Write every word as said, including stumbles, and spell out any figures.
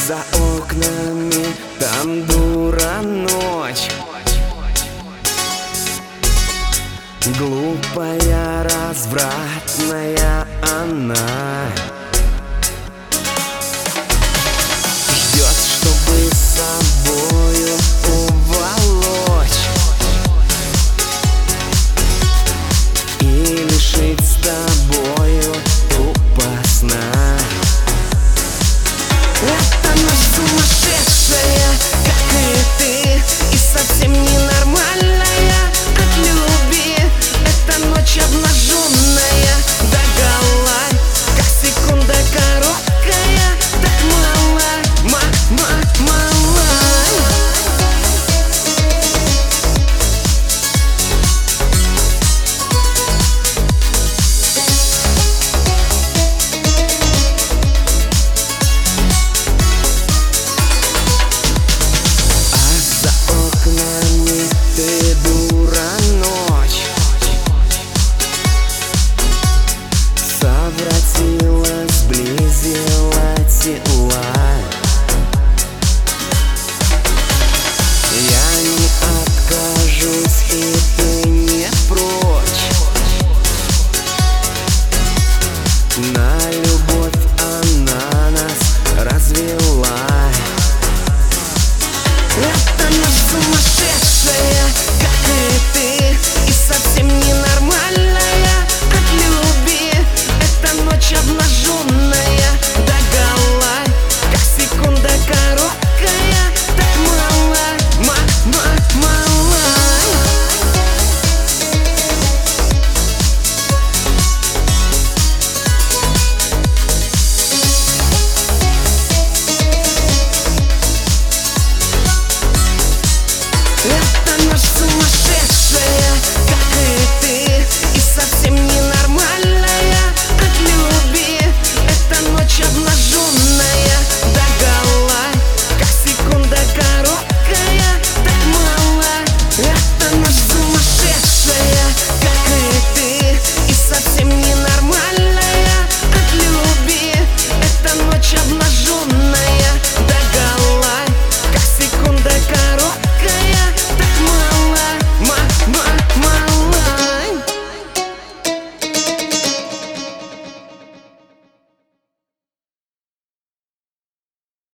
За окнами там дура ночь, глупая, развратная она. Ждет, чтобы с собою уволочь и лишить с тобою тупо сна. Эта ночь сумасшедшая, как и ты, и совсем ненормальная от любви. Эта ночь обнаженная догола, как секунда короткая, так мала, ма-ма, мала. Ты дура ночь, совратила, сблизила тела. Я не откажусь, и ты не прочь.